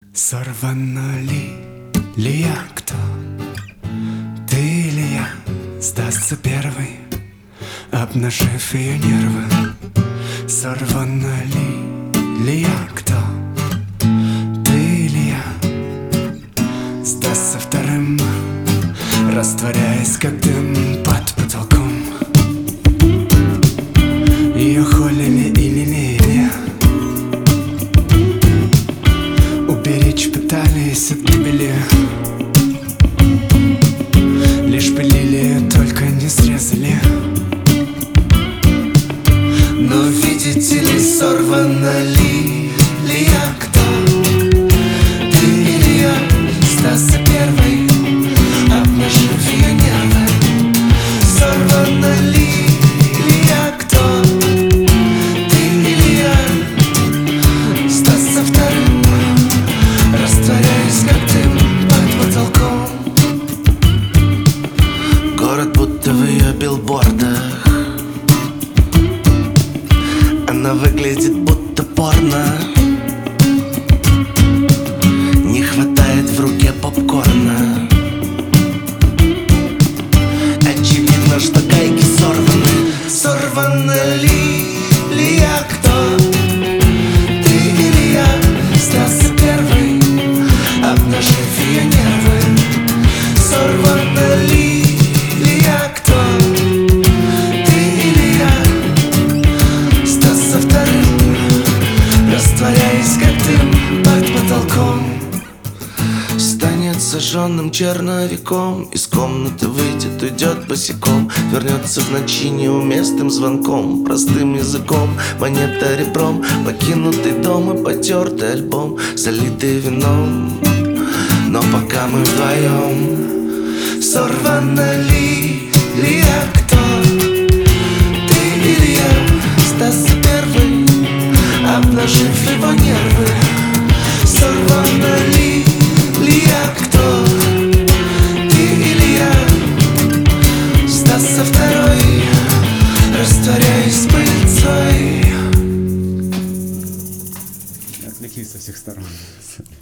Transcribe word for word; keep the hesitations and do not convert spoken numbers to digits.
Сорвана ли, ли я кто? Ты или я? Сдастся первый, обнажив ее нервы. Сорвана ли, ли я кто? Ты или я? Сдастся вторым, растворяясь как дым под потолком. Ее холили и лелеяли, уберечь пытались от гибели. Лишь пилили, только не срезали. Но видите ли, сорвана ли, ли я кто? Ты или я? Сдастся первый, обнажив ее нервы. Сорвана ли, ли я кто? Ты или я? Сдастся вторым, растворяясь как дым под потолком. Город будто в ее билбордах, она выглядит будто порно. Не хватает в руке попкорна. Очевидно, что гайки сорваны. Сорвана ли, ли я кто? Ты или я? Сдастся первый, обнажив ее нервы. Сорвана ли, ли я кто? Ты или я? Сдастся вторым, растворяясь как дым под потолком. Станет сожженным черновиком, из комнаты выйдет, уйдет босиком. Вернется в ночи неуместным звонком, простым языком, монета ребром. Покинутый дом и потертый альбом, залитый вином. Но пока мы вдвоем. Сорвана ли, ли я кто? Ты или я? Сдастся первый, обнажив его нервы. Сорвана ли, ли я кто? Ты или я? Сдастся второй, растворяясь пыльцой. Отвлеклись со всех сторон.